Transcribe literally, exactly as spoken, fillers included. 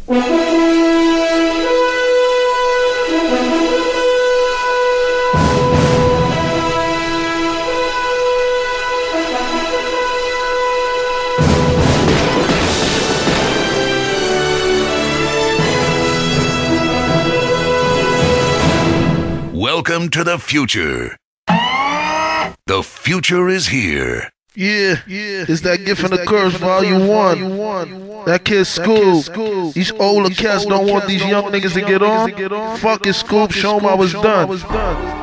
Welcome to the future. The future is here. Yeah, yeah. It's that Gift and the Curse, Volume One. That kid Scoop. These older cats don't want these young niggas to get on. Fuck it, Scoop. Show 'em I was done.